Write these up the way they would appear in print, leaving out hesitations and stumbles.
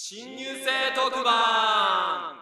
新入生特番。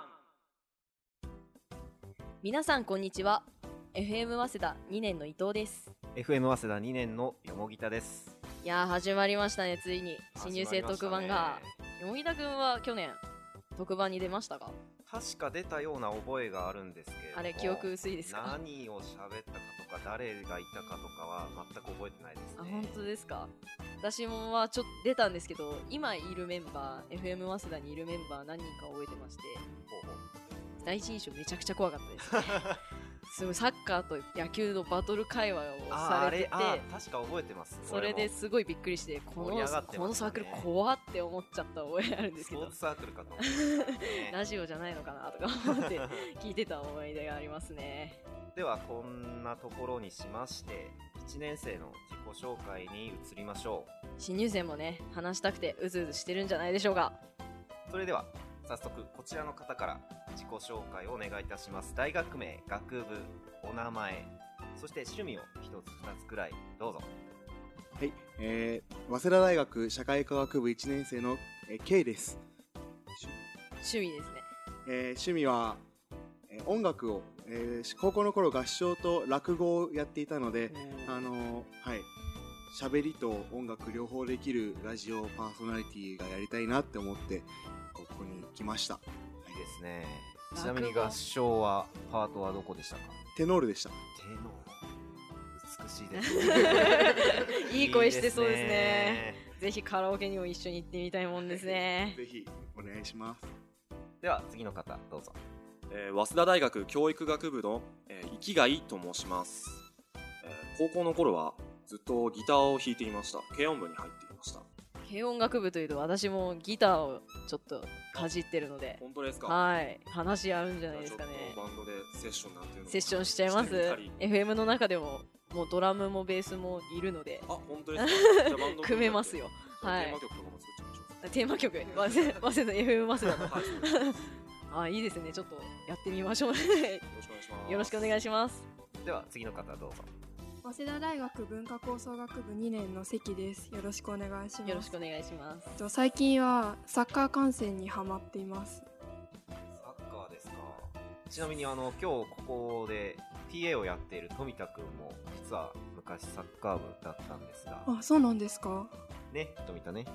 皆さんこんにちは。 FM 早稲田2年の伊藤です。 FM 早稲田2年のよもぎたです。 いやー始まりましたね。ついに新入生特番が。よもぎたくんは去年特番に出ましたか？ 確か出たような覚えがあるんですけれども、 あれ記憶薄いですか？ 何を喋ったかとか誰がいたかとかは全く覚えてないですね。 あ、本当ですか？私もはちょっと出たんですけど、今いるメンバー FM 早稲田にいるメンバー何人か覚えてまして、第一印象めちゃくちゃ怖かったですね。すごいサッカーと野球のバトル会話をされてて、 確か覚えてます。 それですごいびっくりして、このサークル怖って思っちゃった覚えあるんですけど、 スポーツサークルかと思って、ね、 ラジオじゃないのかなとか思って聞いてた思い出がありますね。 ではこんなところにしまして1年生の自己紹介に移りましょう。 新入生もね話したくてうずうずしてるんじゃないでしょうか。 それでは早速こちらの方から自己紹介をお願いいたします。大学名、学部、お名前、そして趣味を一つ二つくらいどうぞ。 はい、早稲田大学社会科学部1年生の、K です。 趣味ですね。 趣味は、音楽を、高校の頃合唱と落語をやっていたので、はい、喋りと音楽両方できるラジオパーソナリティがやりたいなって思ってここに来ました。 いいですね。ちなみに合唱はパートはどこでしたか？ テノールでした。 テノール、美しいですね。 いい声してそうですね。ぜひカラオケにも一緒に行ってみたいもんですね。 ぜひお願いします。 では次の方どうぞ。 早稲田大学教育学部の、生貝と申します。高校の頃はずっとギターを弾いていました。軽音部に入っていました。 軽音楽部というと私もギターをちょっとかじってるので。 本当ですか？ はい、話あるんじゃないですかね。 バンドでセッションなんていうのセッションしちゃいます。 FM の中でももうドラムもベースもいるので。 あ、本当ですか？じゃあバンド組めますよ。はい、 テーマ曲とかも作っちゃいましょう。 テーマ曲早稲田 FM 早稲田のあ、いいですね。ちょっとやってみましょうね。よろしくお願いします。 では次の方どうぞ。 早稲田大学文化構想学部2年の関です。よろしくお願いします。 よろしくお願いします。 最近はサッカー観戦にハマっています。 サッカーですか。ちなみに今日ここで TA をやっている富田くんも実は昔サッカー部だったんですが。 あ、そうなんですかね、富田ね。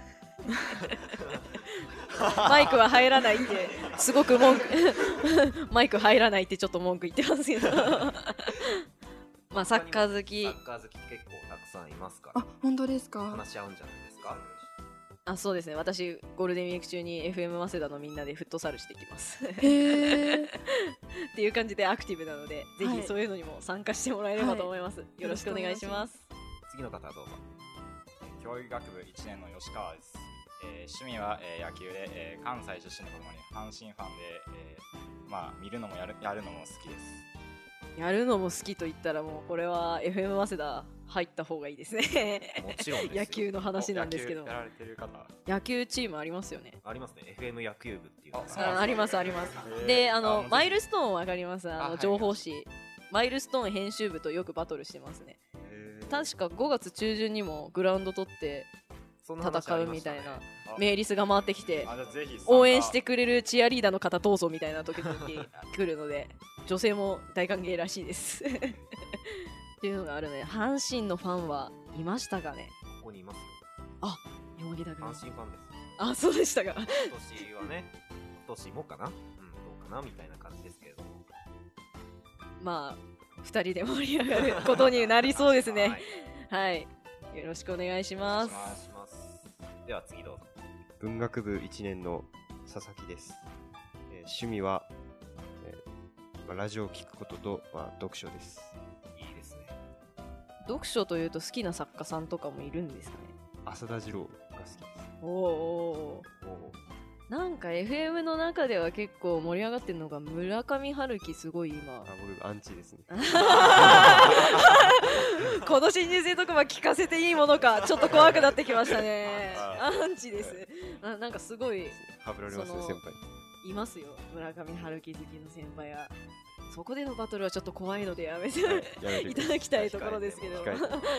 マイクは入らないってすごく文句マイク入らないってちょっと文句言ってますけどまあサッカー好き結構たくさんいますから。 あ、本当ですか？ 話し合うんじゃないですか？ あ、そうですね。私ゴールデンウィーク中に FM 早稲田のみんなでフットサルしてきますへーっていう感じでアクティブなので、ぜひそういうのにも参加してもらえればと思います、よろしくお願いします。 次の方どうぞ。 教育学部1年の吉川です。趣味は、野球で、関西出身の子供に阪神ファンで、まあ見るのもやるのも好きです。 やるのも好きと言ったらもうこれは FM 早稲田入った方がいいですね。 もちろんですよ。 野球の話なんですけど。 野球やられてる方。 野球チームありますよね。 ありますね。FM 野球部っていう。 ありますあります。で、マイルストーンわかります？情報誌、マイルストーン編集部とよくバトルしてますね。確か5月中旬にもグラウンド取って戦うみたいなメールスが回ってきて、応援してくれるチアリーダーの方どうぞみたいな時々来るので、女性も大歓迎らしいですっていうのがあるので、阪神のファンはいましたかね？ ここにいますよ。 あ、山木田君。 阪神ファンです。 あ、そうでしたか。 今年はね、今年もかな、どうかなみたいな感じですけれども、 まあ2人で盛り上がることになりそうですね。はい、よろしくお願いします。 では次どうぞ。 文学部1年の佐々木です。趣味は、ラジオを聞くことと、読書です。 いいですね。 読書というと好きな作家さんとかもいるんですかね？ 浅田次郎が好きです。 おー、なんか FM の中では結構盛り上がってるのが村上春樹、すごい今。 僕アンチですね。 この新入生特番聞かせていいものかちょっと怖くなってきましたね。アンチです。なんかすごいハブられますね、先輩。 いますよ、村上春樹好きの先輩は。そこでのバトルはちょっと怖いのでやめていただきたいところですけど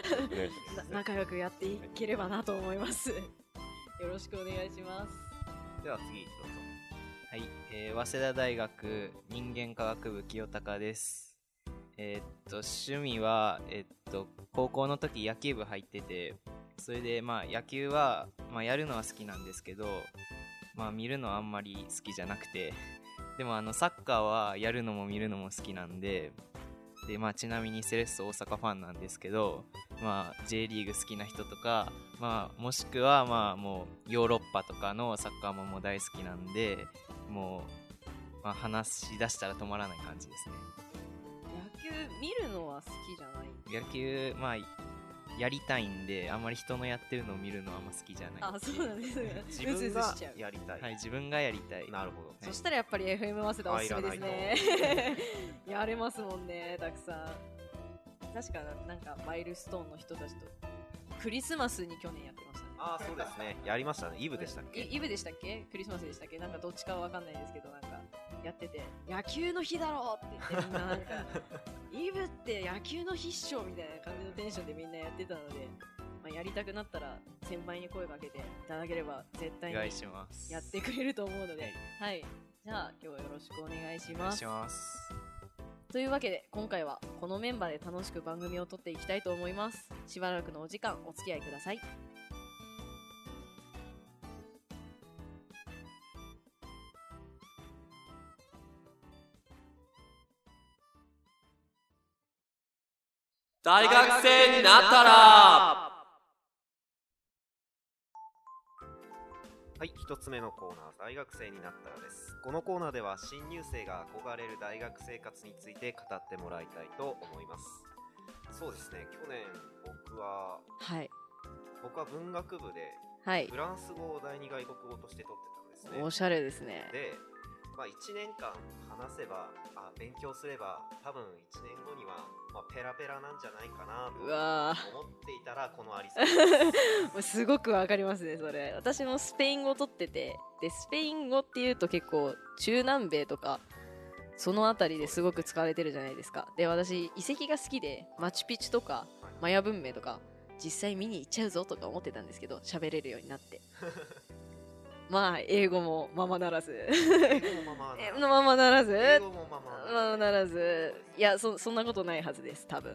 仲良くやっていければなと思います。よろしくお願いします。 では次どうぞ。 はい、早稲田大学人間科学部清高です。趣味は、高校の時野球部入ってて、それで野球は、やるのは好きなんですけど、見るのはあんまり好きじゃなくて、でもサッカーはやるのも見るのも好きなんで、ちなみにセレッソ大阪ファンなんですけど、J リーグ好きな人とか、もしくはもうヨーロッパとかのサッカーももう大好きなんで、もう、話し出したら止まらない感じですね。 野球見るのは好きじゃない？ 野球やりたいんで、あんまり人のやってるのを見るのはあんま好きじゃない。 あ、そうなんですね。 自分がやりたい。 はい、自分がやりたい。 なるほど。 そしたらやっぱり FM 早稲田おすすめですね。やれますもんね、たくさん。確かなんかマイルストーンの人たちとクリスマスに去年やってましたね。 ああ、そうですね。やりましたね。イブでしたっけ？ イブでしたっけ？クリスマスでしたっけ？なんかどっちかはわかんないですけど、なんかやってて、野球の日だろうって言ってみんななんかイブって野球の日っしょみたいな感じのテンションでみんなやってたので、やりたくなったら先輩に声かけていただければ絶対にやってくれると思うので、はい、じゃあ今日はよろしくお願いします。 お願いします。 というわけで今回はこのメンバーで楽しく番組を撮っていきたいと思います。しばらくのお時間お付き合いください。 大学生になったら。 はい、一つ目のコーナー、大学生になったらです。このコーナーでは新入生が憧れる大学生活について語ってもらいたいと思います。そうですね、去年僕は文学部でフランス語を第二外国語として取ってたんですね。 おしゃれですね。 で、1年間話せば勉強すれば多分1年後にはペラペラなんじゃないかなと思っていたらこのありさです。すごくわかりますね、それ。私もスペイン語取ってて、でスペイン語っていうと結構中南米とかそのあたりですごく使われてるじゃないですか。で、私遺跡が好きでマチュピチュとかマヤ文明とか実際見に行っちゃうぞとか思ってたんですけど、喋れるようになって英語もままならずままならずいや、そんなことないはずです、多分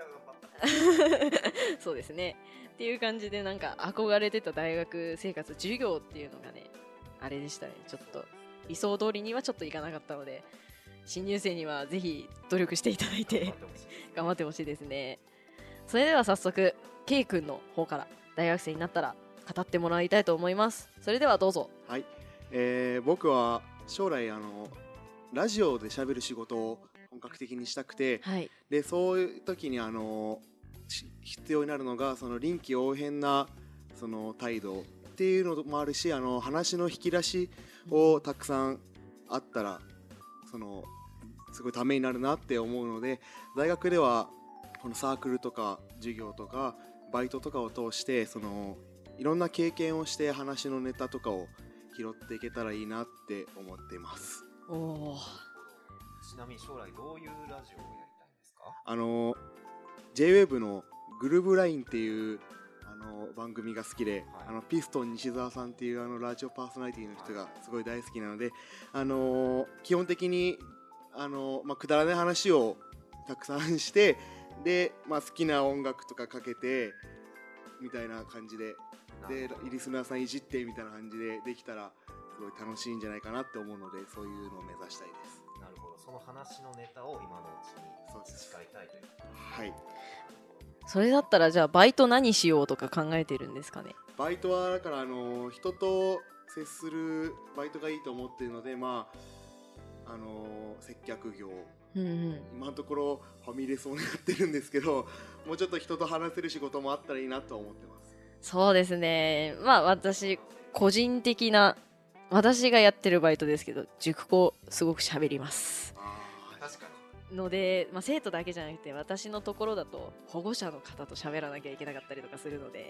そうですねっていう感じで、なんか憧れてた大学生活、授業っていうのがね、あれでしたね。ちょっと理想通りにはちょっといかなかったので、新入生にはぜひ努力していただいて頑張ってほしいですね。それでは早速 K 君の方から大学生になったら語ってもらいたいと思います。それではどうぞ。 はい、僕は将来ラジオで喋る仕事を本格的にしたくて、でそういう時に必要になるのがその臨機応変なその態度っていうのもあるし、話の引き出しをたくさんあったらすごいためになるなって思うので、大学ではこのサークルとか授業とかバイトとかを通していろんな経験をして話のネタとかを拾っていけたらいいなって思っています。 ちなみに将来どういうラジオをやりたいんですか ？J-WAVE のグルーブラインっていう番組が好きで、ピストン西澤さんっていうラジオパーソナリティの人がすごい大好きなので、基本的にくだらない話をたくさんして、で、好きな音楽とかかけてみたいな感じで、リスナーさんいじってみたいな感じでできたらすごい楽しいんじゃないかなって思うので、そういうのを目指したいです。 なるほど、その話のネタを今のうちに培いたいという。 はい。 それだったらじゃあバイト何しようとか考えてるんですかね？ バイトはだから人と接するバイトがいいと思っているので、接客業、今のところファミレスをやってるんですけど、もうちょっと人と話せる仕事もあったらいいなと思ってます。 そうですね、私個人的な私がやってるバイトですけど、塾講すごく喋ります。 確かにので、生徒だけじゃなくて私のところだと保護者の方と喋らなきゃいけなかったりとかするので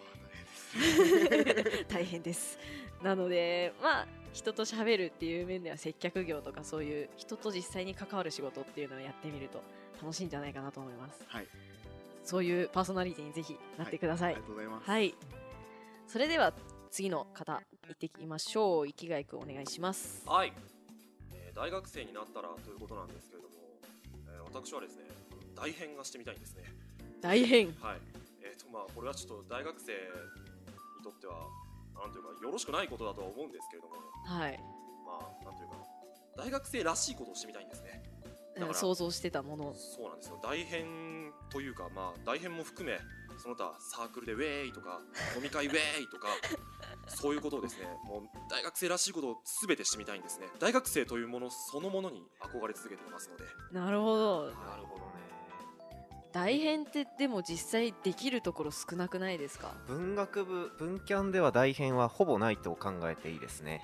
大変です。なので人と喋るっていう面では接客業とかそういう人と実際に関わる仕事っていうのをやってみると楽しいんじゃないかなと思います。そういうパーソナリティにぜひなってください。 ありがとうございます。 それでは次の方行ってきましょう。生きがいくんお願いします。 はい、大学生になったらということなんですけれども、私はですね大変がしてみたいんですね。 大変。 はい。これはちょっと大学生にとってはなんというかよろしくないことだとは思うんですけれども、 はい。 なんというか大学生らしいことをしてみたいんですね。だから想像してたもの。 そうなんですよ。大変というか大変も含めその他サークルでウェーイとか飲み会ウェーイとかそういうことをですね、もう大学生らしいことを全てしてみたいんですね。大学生というものそのものに憧れ続けていますので。 なるほど。 なるほどね。 大変ってでも実際できるところ少なくないですか？ 文学部文キャンでは大変はほぼないと考えていいですね。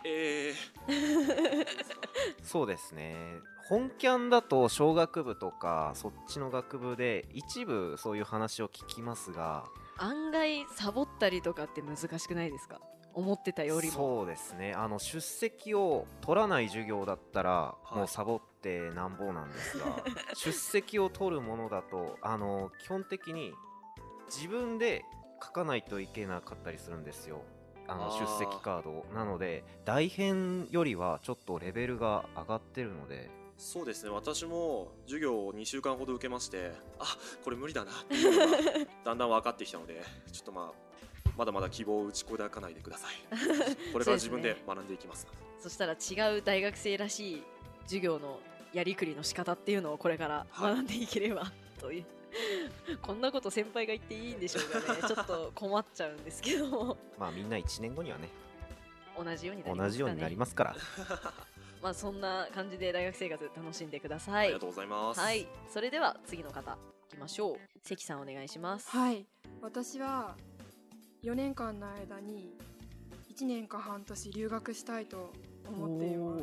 そうですね。本キャンだと小学部とかそっちの学部で一部そういう話を聞きますが、 案外サボったりとかって難しくないですか？思ってたよりも。 そうですね。出席を取らない授業だったら、もうサボってなんぼなんですが出席を取るものだと基本的に自分で書かないといけなかったりするんですよ。出席カードを。なので大変よりはちょっとレベルが上がってるので。 そうですね。私も授業を2週間ほど受けまして、これ無理だなっていうのがだんだん分かってきたので、ちょっとまだまだ希望を打ち砕かないでください。これから自分で学んでいきます。 そしたら違う大学生らしい授業のやりくりの仕方っていうのをこれから学んでいければ、というこんなこと先輩が言っていいんでしょうかね。ちょっと困っちゃうんですけどもみんな1年後にはね同じようになりますからそんな感じで大学生活楽しんでください。 ありがとうございます。 はい、それでは次の方いきましょう。関さんお願いします。 はい、私は4年間の間に1年か半年留学したいと思っています。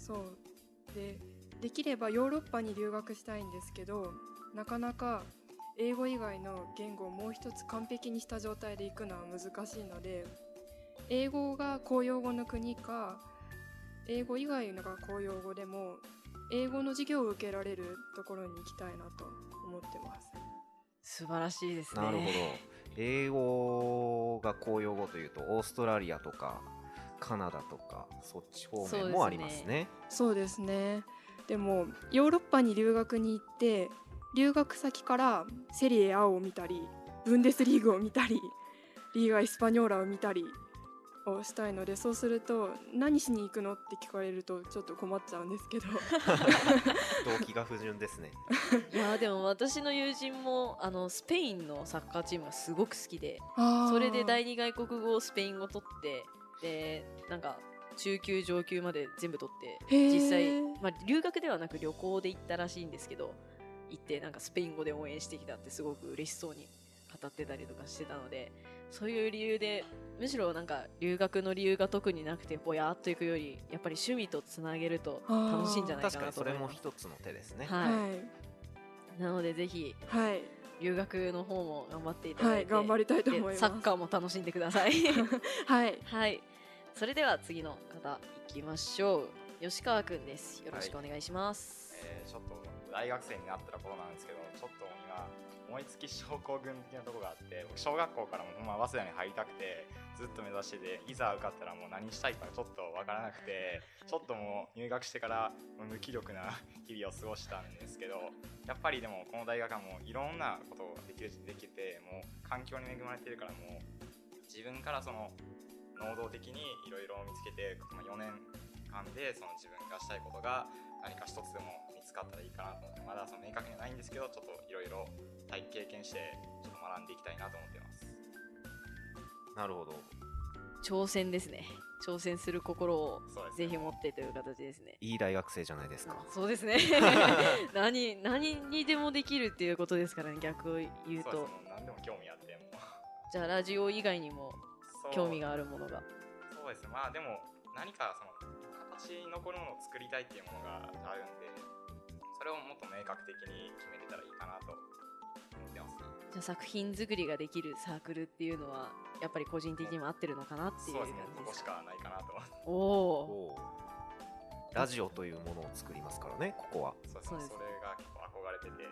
そうできればヨーロッパに留学したいんですけど、なかなか英語以外の言語をもう一つ完璧にした状態で行くのは難しいので、英語が公用語の国か英語以外のが公用語でも英語の授業を受けられるところに行きたいなと思ってます。 素晴らしいですね。 なるほど。英語が公用語というとオーストラリアとかカナダとかそっち方面もありますね。 そうですね。でもヨーロッパに留学に行って留学先からセリエ A を見たりブンデスリーグを見たりリーガ・エスパニョーラを見たりをしたいので、そうすると何しに行くのって聞かれるとちょっと困っちゃうんですけど動機が不純ですね。 いやでも私の友人もスペインのサッカーチームがすごく好きで、それで第二外国語をスペイン語取って、でなんか中級上級まで全部取って、実際、留学ではなく旅行で行ったらしいんですけど、行ってなんかスペイン語で応援してきたってすごく嬉しそうに語ってたりとかしてたので、そういう理由でむしろなんか留学の理由が特になくてぼやっといくより、やっぱり趣味とつなげると楽しいんじゃないかなと思います。 確かにそれも一つの手ですね。 なのでぜひ、留学の方も頑張っていただいて、 頑張りたいと思います。 サッカーも楽しんでください。 はい、 それでは次の方いきましょう。吉川くんです。よろしくお願いします。 ちょっと大学生になったらことなんですけど、ちょっと今思いつき症候群的なところがあって、僕小学校からも早稲田に入りたくてずっと目指してて、いざ受かったらもう何したいかちょっとわからなくて、ちょっともう入学してから無気力な日々を過ごしたんですけど、やっぱりでもこの大学はもういろんなことができて、もう環境に恵まれてるから、もう自分からその能動的にいろいろ見つけて、4年間でその自分がしたいことが何か一つでも見つかったらいいかなと思って、まだその明確にはないんですけど、ちょっといろいろ経験してちょっと学んでいきたいなと思っています。 なるほど。 挑戦ですね。挑戦する心をぜひ持ってという形ですね。 いい大学生じゃないですか。 そうですね。何にでもできるっていうことですからね、逆を言うと。 何でも興味あって。 じゃあラジオ以外にも興味があるものが。 そうですね。でも何かその形に残るものを作りたいっていうものがあるんで、それをもっと明確的に決めれたらいいかなと思ってますね。 じゃあ作品作りができるサークルっていうのはやっぱり個人的にも合ってるのかなっていう感じです。 ここしかないかなと。 おお。 ラジオというものを作りますからね、ここは。 そうですね。それが結構憧れてて。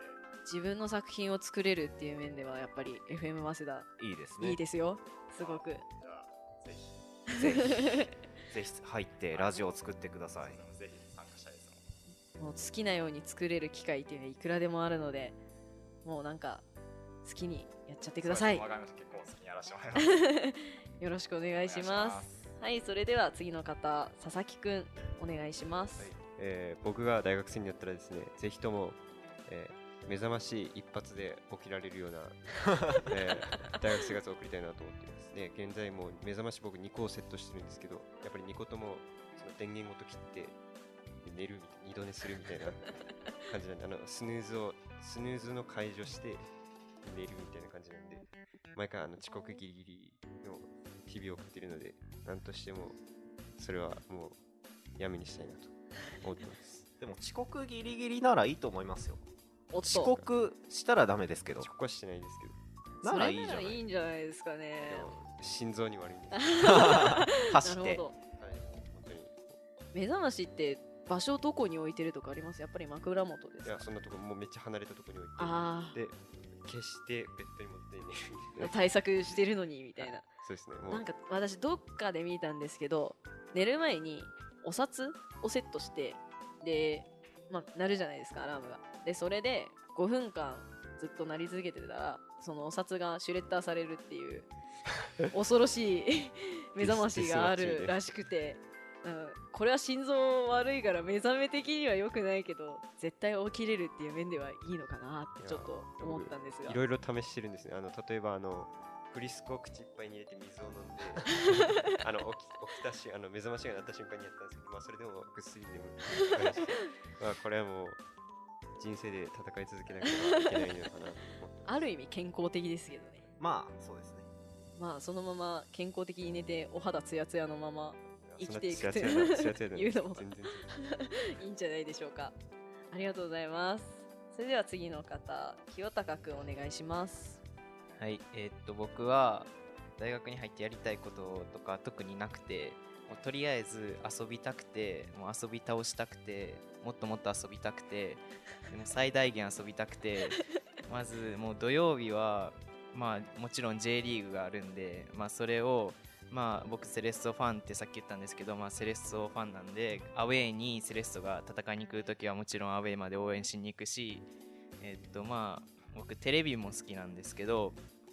自分の作品を作れるっていう面ではやっぱり FM 早稲田いいですね。 いいですよ、すごく。 じゃあぜひぜひぜひ入ってラジオを作ってください。 ぜひ参加したいですもん。 もう好きなように作れる機会っていうのはいくらでもあるので、もうなんか好きにやっちゃってください。 わかりました。結構好きにやらせてもらいます。 よろしくお願いします。はい、それでは次の方、佐々木くんお願いします。 僕が大学生になったらですね、ぜひとも、目覚まし一発で起きられるような、大学生活を送りたいなと思っていますね。現在も目覚まし僕2個をセットしてるんですけど、やっぱり2個ともその電源ごと切って寝るみたいな、二度寝するみたいな感じなんで、スヌーズの解除して寝るみたいな感じなんで、毎回遅刻ギリギリの日々を送っているので、なんとしてもそれはもうやめにしたいなと思ってます。 でも遅刻ギリギリならいいと思いますよ。 おっと、 遅刻したらダメですけど。 遅刻はしてないですけど、 ならいいじゃない。 それならいいんじゃないですかね。 でも心臓に悪いんです。 走って。 なるほど。 はい、本当に。 目覚ましって場所どこに置いてるとかあります？やっぱり枕元ですか？ いや、そんなとこもうめっちゃ離れたところに置いあて、で消してベッドに持って寝るみたいな。 対策してるのにみたいな。 そうですね。もうなんか私どっかで見たんですけど、寝る前にお札をセットして、で、鳴るじゃないですか、アラームが。でそれで5分間ずっと鳴り続けてたら、そのお札がシュレッダーされるっていう恐ろしい目覚ましがあるらしくて、これは心臓悪いから目覚め的には良くないけど、絶対起きれるっていう面ではいいのかなってちょっと思ったんですが、 いろいろ試してるんですね。例えばフリスクを口いっぱいに入れて水を飲んで起きたし目覚ましが鳴った瞬間にやったんですけど、それでもぐっすり眠ってこれはもう人生で戦い続けなければいけないのかなと思って。 ある意味健康的ですけどね。 まあそうですね。 そのまま健康的に寝てお肌ツヤツヤのまま生きていくとというのも全然いいんじゃないでしょうか。ありがとうございます。それでは次の方、清高くんお願いします。 はい、僕は大学に入ってやりたいこととか特になくて、もうとりあえず遊びたくて、もう遊び倒したくて、もっともっと遊びたくて、でも最大限遊びたくてまずもう土曜日はもちろん J リーグがあるんで、それを僕セレッソファンってさっき言ったんですけど、セレッソファンなんで、アウェーにセレッソが戦いに来るときはもちろんアウェーまで応援しに行くし、僕テレビも好きなんですけど、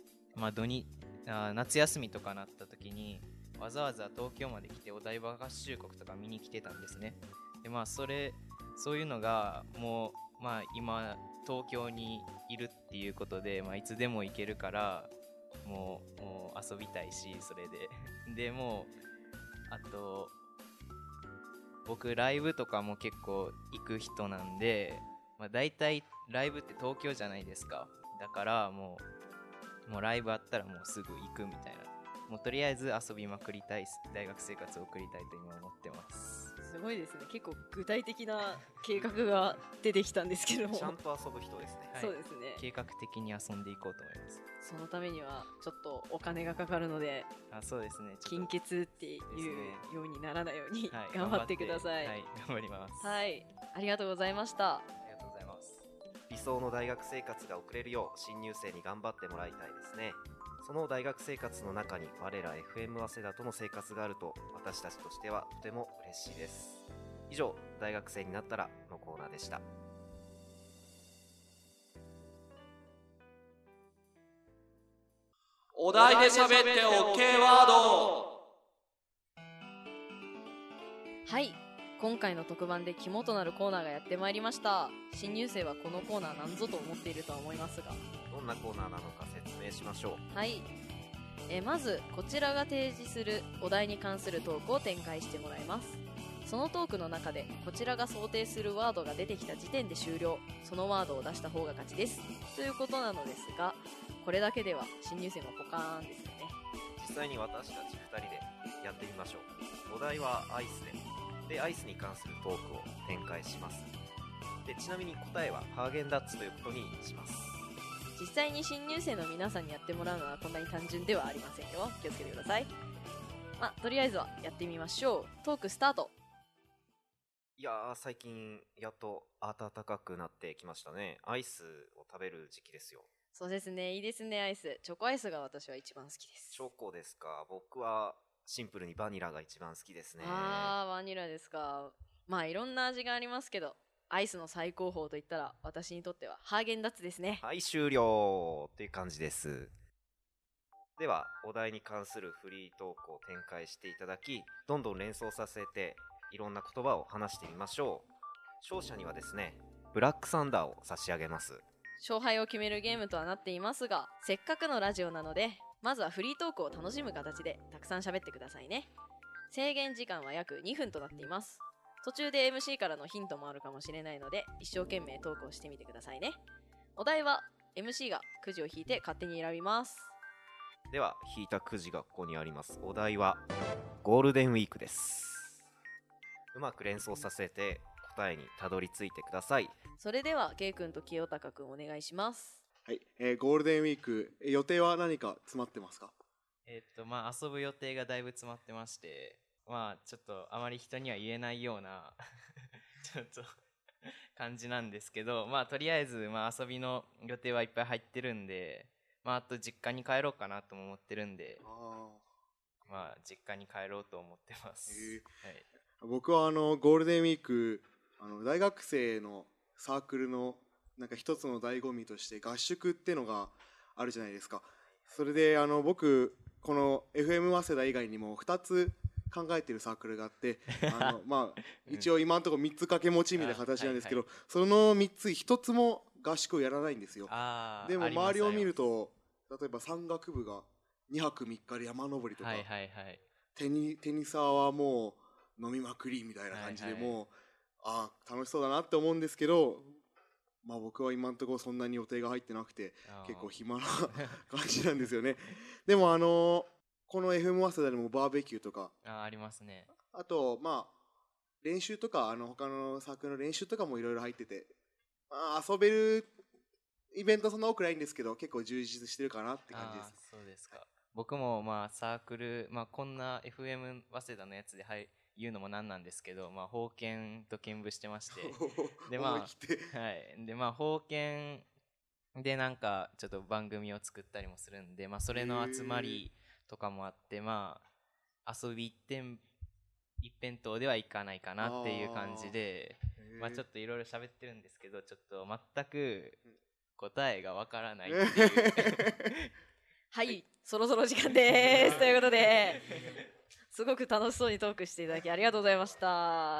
夏休みとかなった時にわざわざ東京まで来てお台場合衆国とか見に来てたんですね。でそういうのがもう今東京にいるっていうことで、いつでも行けるからもう遊びたいし、それでもうあと僕ライブとかも結構行く人なんで、だいたいライブって東京じゃないですか。だからもうライブあったらもうすぐ行くみたいな、もうとりあえず遊びまくりたい大学生活を送りたいと今思ってます。 すごいですね。結構具体的な計画が出てきたんですけども、 ちゃんと遊ぶ人ですね。 そうですね。 計画的に遊んでいこうと思います。 そのためにはちょっとお金がかかるので、 そうですね、 金欠っていうようにならないように頑張ってください。 はい、頑張ります。 はい、ありがとうございました。 ありがとうございます。 理想の大学生活が送れるよう新入生に頑張ってもらいたいですね。その大学生活の中に我ら FM 早稲田との生活があると私たちとしてはとても嬉しいです。以上、大学生になったらのコーナーでした。 お題で喋って OK ワード。 はい、今回の特番で肝となるコーナーがやってまいりました。新入生はこのコーナー何ぞと思っているとは思いますが、 どんなコーナーなのか説明しましょう。 はい、まずこちらが提示するお題に関するトークを展開してもらいます。そのトークの中でこちらが想定するワードが出てきた時点で終了。そのワードを出した方が勝ちですということなのですが、これだけでは新入生もポカーンですよね。 実際に私たち2人でやってみましょう。お題はアイスでアイスに関するトークを展開します。でちなみに答えはハーゲンダッツということにします。 実際に新入生の皆さんにやってもらうのはこんなに単純ではありませんよ。気をつけてください。とりあえずはやってみましょう。トークスタート。 いやー、最近やっと暖かくなってきましたね。アイスを食べる時期ですよ。 そうですね、いいですね、アイス。チョコアイスが私は一番好きです。 チョコですか。僕はシンプルにバニラが一番好きですね。 バニラですか。まあいろんな味がありますけど、アイスの最高峰といったら私にとってはハーゲンダッツですね。 はい、終了っていう感じです。では、お題に関するフリートークを展開していただき、どんどん連想させていろんな言葉を話してみましょう。勝者にはですね、ブラックサンダーを差し上げます。 勝敗を決めるゲームとはなっていますが、せっかくのラジオなので、まずはフリートークを楽しむ形でたくさん喋ってくださいね。制限時間は約2分となっています。途中で MC からのヒントもあるかもしれないので、一生懸命トークをしてみてくださいね。お題は MC がくじを引いて勝手に選びます。 では、引いたくじがここにあります。お題はゴールデンウィークです。うまく連想させて答えにたどり着いてください。 それではケイ君と清高君お願いします。 はい、ゴールデンウィーク、予定は何か詰まってますか？ まあ遊ぶ予定がだいぶ詰まってまして、まあちょっとあまり人には言えないようなちょっと感じなんですけど、まあとりあえずまあ遊びの予定はいっぱい入ってるんで、まああと実家に帰ろうかなとも思ってるんで、まあ実家に帰ろうと思ってます。はい、 僕はゴールデンウィーク大学生のサークルのなんか一つの醍醐味として合宿ってのがあるじゃないですか。それで僕この FM 早稲田以外にも2つ考えてるサークルがあってまあ一応今のところ3つ掛け持ちみたいな形なんですけど、その3つ1つも合宿をやらないんですよ。でも周りを見ると、例えば山岳部が2泊3日で山登りとか、テニサーはもう飲みまくりみたいな感じで、もう楽しそうだなって思うんですけど、まあ僕は今のところそんなに予定が入ってなくて結構暇な感じなんですよね。でもこの FM 早稲田でもバーベキューとかありますね。 あとまあ練習とか他のサークルの練習とかもいろいろ入ってて、まあ遊べるイベントそんな多くないんですけど結構充実してるかなって感じです。 そうですか。僕もまあサークル、まあこんな FM 早稲田のやつで言うのもなんなんですけど、まあ保健と兼務してまして、でまあでまあ保健でなんかちょっと番組を作ったりもするんで、まあそれの集まりとかもあって、まあ遊び一辺倒ではいかないかなっていう感じで、まあちょっといろいろ喋ってるんですけど、ちょっと全く答えがわからないっていうはい、そろそろ時間ですということで、すごく楽しそうにトークしていただきありがとうございました。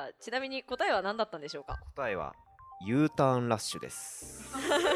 ちなみに答えは何だったんでしょうか？ 答えは U ターンラッシュです。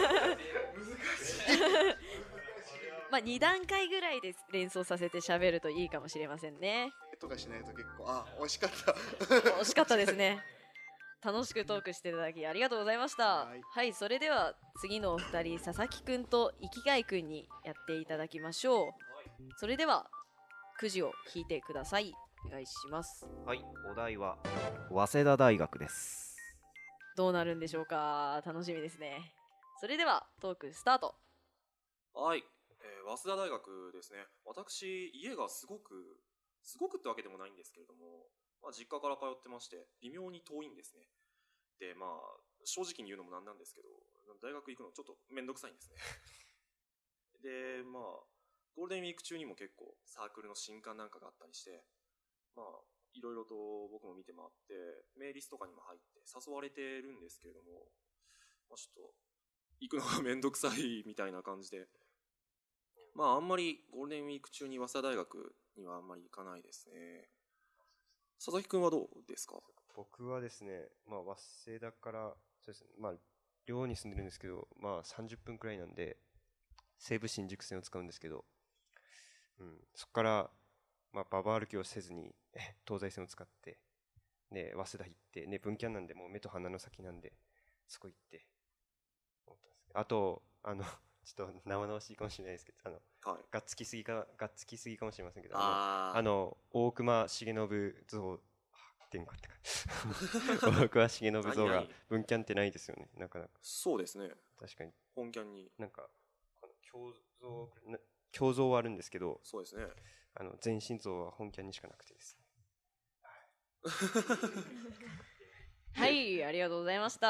まあ2段階ぐらいで連想させて喋るといいかもしれませんね。 とかしないと結構惜しかった惜しかったですね。楽しくトークしていただきありがとうございました。はい、それでは次のお二人、佐々木くんと生きがいくんにやっていただきましょう。それではくじを引いてください。お願いします。 はい、お題は早稲田大学です。 どうなるんでしょうか。楽しみですね。それではトークスタート。 はい、早稲田大学ですね。私家がすごくってわけでもないんですけれども、まあ、実家から通ってまして微妙に遠いんですね。でまあ正直に言うのもなんなんですけど、大学行くのちょっとめんどくさいんですね。でまあゴールデンウィーク中にも結構サークルの新刊なんかがあったりして、まあいろいろと僕も見て回ってメーリスとかにも入って誘われてるんですけれども、まあ、ちょっと行くのがめんどくさいみたいな感じで、まああんまりゴールデンウィーク中に早稲田大学にはあんまり行かないですね。佐々木くんはどうですか？ 僕はですね、まあ早稲田からそうですね、まあ寮に住んでるんですけど、まあ30分くらいなんで西武新宿線を使うんですけど、そこからまあババ歩きをせずに東西線を使ってで早稲田行ってね、文キャンなんでもう目と鼻の先なんでそこ行ってあとちょっと生々しいかもしれないですけど、がっつきすぎかもしれませんけど、大隈重信像っていうか大隈重信像が文キャンってないですよね、なかなか。 そうですね。 確かに。 本キャンになんか胸像はあるんですけど、 そうですね。 全身像は本キャンにしかなくてですね。 はい、ありがとうございました。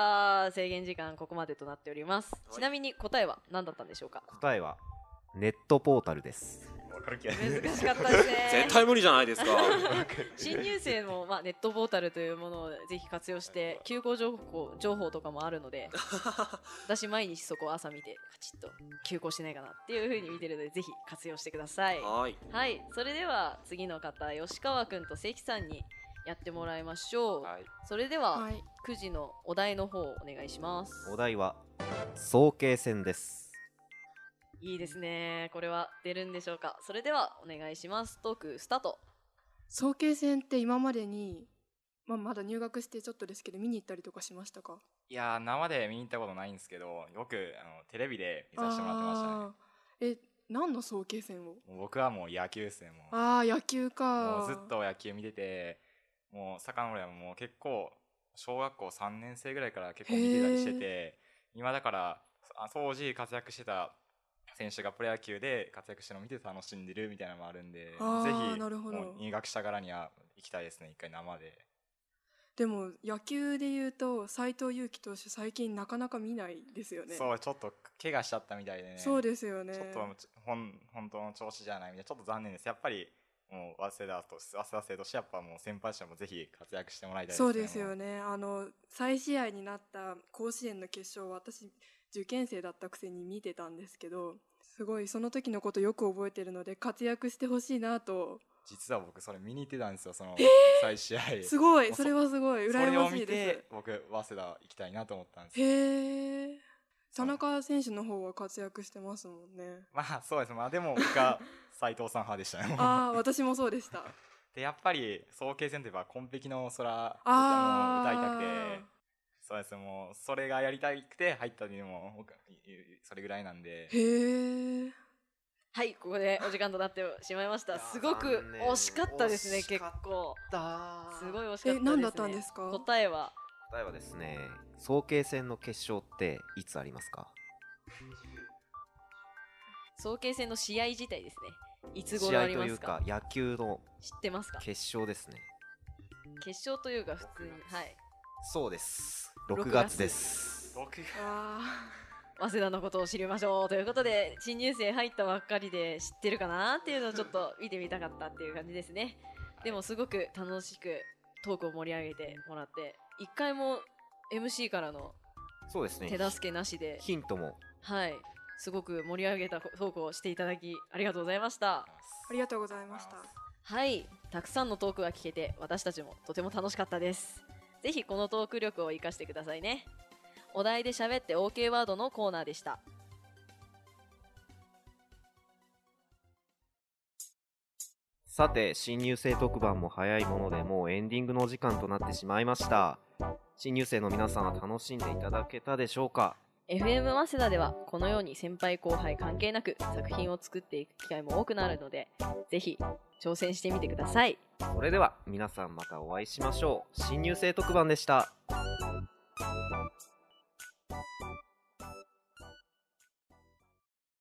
制限時間ここまでとなっております。ちなみに答えは何だったんでしょうか？ 答えはネットポータルです。 難しかったですね。 絶対無理じゃないですか。 新入生も、ネットポータルというものをぜひ活用して休校情報とかもあるので私毎日そこを朝見てカチッと休校しないかなっていう風に見てるのでぜひ活用してください。はい、それでは次の方、吉川くんと関さんにやってもらいましょう。それでは、9時のお題の方お願いします。 お題は早慶戦です。 いいですね。これは出るんでしょうか。それではお願いします。トークスタート。 早慶戦って今までに、まだ入学してちょっとですけど見に行ったりとかしましたか？ いや生で見に行ったことないんですけど、よくテレビで見させてもらってましたね。 何の早慶戦を？ 僕はもう野球ですね。 野球か。 もうずっと野球見てて、もう遡ればもう結構小学校3年生ぐらいから結構見てたりしてて、今だから当時活躍してた選手がプロ野球で活躍してるのを見て楽しんでるみたいなのもあるんで、ぜひもう入学したからには行きたいですね、一回生で。 でも野球でいうと斎藤佑樹投手最近なかなか見ないですよね。 そう、ちょっと怪我しちゃったみたいでね。 そうですよね。 ちょっと本当の調子じゃないみたいな、ちょっと残念です。やっぱりもう早稲田生としてやっぱもう先輩としてもぜひ活躍してもらいたいですね。 そうですよね。再試合になった甲子園の決勝は私受験生だったくせに見てたんですけど、すごいその時のことよく覚えてるので活躍してほしいなと。 実は僕それ見に行ってたんですよ、その再試合。 すごい、それはすごい羨ましいです。それを見て僕早稲田行きたいなと思ったんです。 へえ。田中選手の方は活躍してますもんね。 そうです。でも僕は斉藤さん派でしたね。 私もそうでした。 でやっぱり早慶戦といえば紺碧の空も歌いたくて、そうです。もうそれがやりたくて入ったのもそれぐらいなんで。 へえ。 はい、ここでお時間となってしまいました。すごく惜しかったですね。結構すごい惜しかったですね。 何だったんですか？ 答えはですね、早慶戦の決勝っていつありますか？ 早慶戦の試合自体ですね。いつ頃ありますか？ 試合というか野球の知ってますか？ 決勝ですね。 決勝というか普通に、 そうです。6月です。 早稲田のことを知りましょうということで、新入生入ったばっかりで知ってるかなっていうのをちょっと見てみたかったっていう感じですね。でもすごく楽しくトークを盛り上げてもらって、一回も MC からの手助けなしで、 ヒントもすごく盛り上げたトークをしていただきありがとうございました。 ありがとうございました。 はい、たくさんのトークが聞けて私たちもとても楽しかったです。ぜひこのトーク力を生かしてくださいね。お題で喋って OK ワードのコーナーでした。 さて、新入生特番も早いものでもうエンディングのお時間となってしまいました。新入生の皆さんは楽しんでいただけたでしょうか？ FM 早稲田ではこのように先輩後輩関係なく作品を作っていく機会も多くなるので、ぜひ挑戦してみてください。 それでは皆さんまたお会いしましょう。新入生特番でした。